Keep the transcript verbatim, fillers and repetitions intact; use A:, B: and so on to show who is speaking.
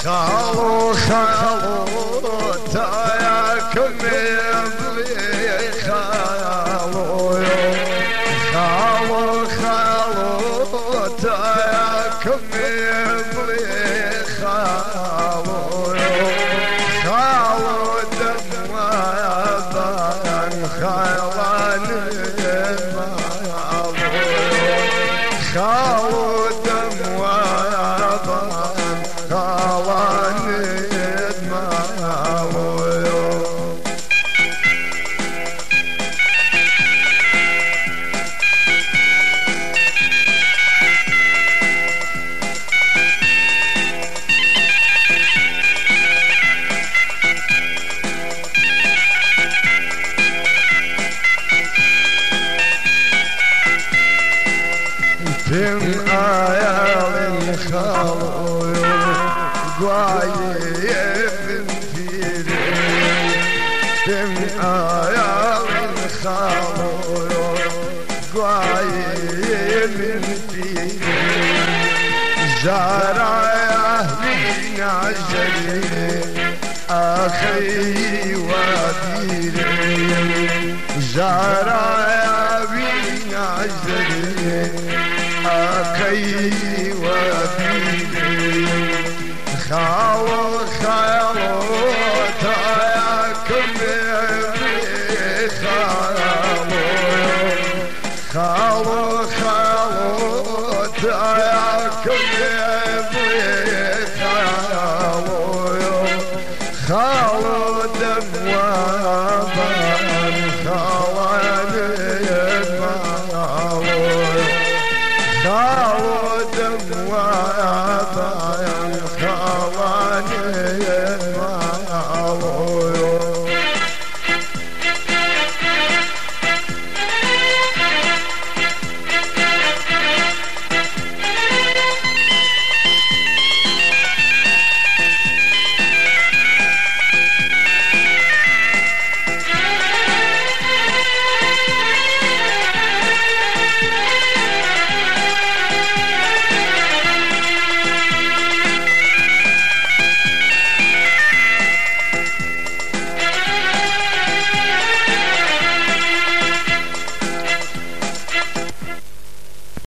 A: خالو خالو تاياكم يبلي خالو خالو خالو تاياكم يبلي خالو خالو دموابان خالان خالو دموابان خالان تم آيال خالو قايب فيري تم آيال خالو قايب فيري زارع أهلي عزري أخي وديري زارع أهلي عزري أخي وبيدي خالو خالو تاياكم يبلي خالو خالو خالو تاياكم يبلي